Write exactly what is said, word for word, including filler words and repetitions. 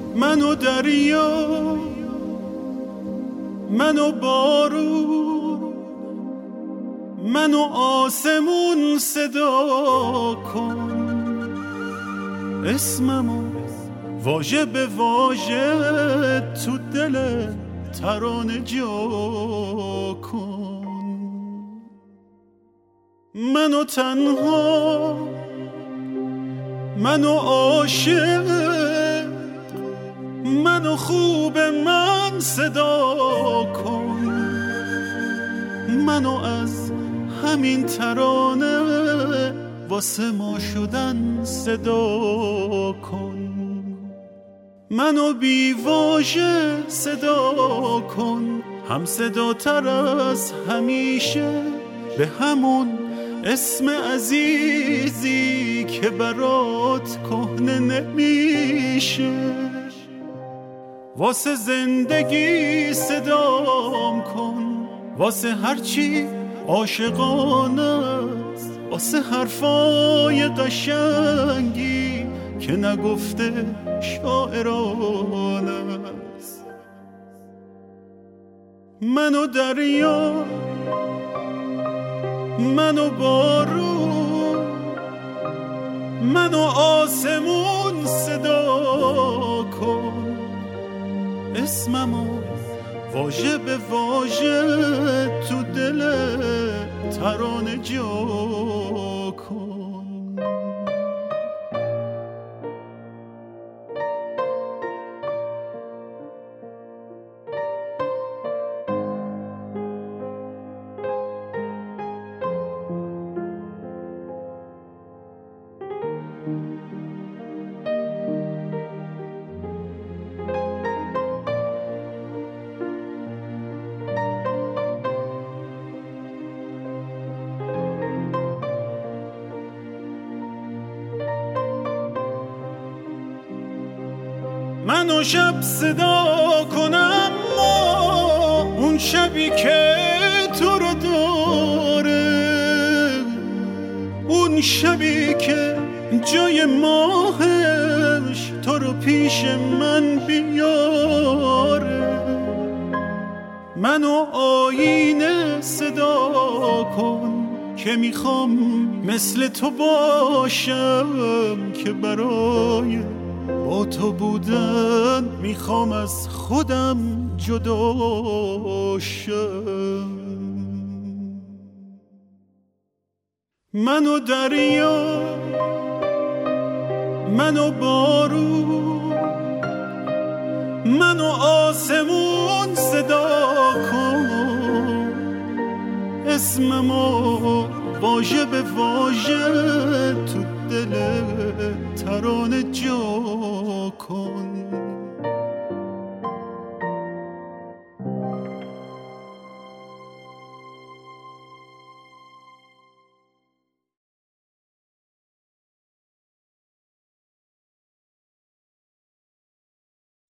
منو دریا، منو بارون، منو آسمون صدا کن، اسممو واژه به واژه تو دل ترانه جا کن. منو تنها، منو عاشق، منو خوب من صدا کن، منو از همین ترانه واسه ما شدن صدا کن. منو بی واژه صدا کن، هم صدا تر از همیشه، به همون اسم عزیزی که برات کهنه نمیشه. واسه زندگی صدام کن، واسه هرچی عاشقانه است، واسه حرفای قشنگی که نگفته شاعرانه است. منو دریا، منو بارون، منو آسمون صدا کن، اسممو واژه به واژه تو دل ترانه جا کن. منو شب صدا کنم، ما اون شبی که تو رو داره، اون شبی که جای ماهش تو رو پیش من بیاره. منو آینه صدا کن که میخوام مثل تو باشم، که برای با تو بودن میخوام از خودم جدا شم. منو دریا، منو بارون، منو آسمون صدا کن، اسممو واژه به واژه تو دل ترانه جا کن.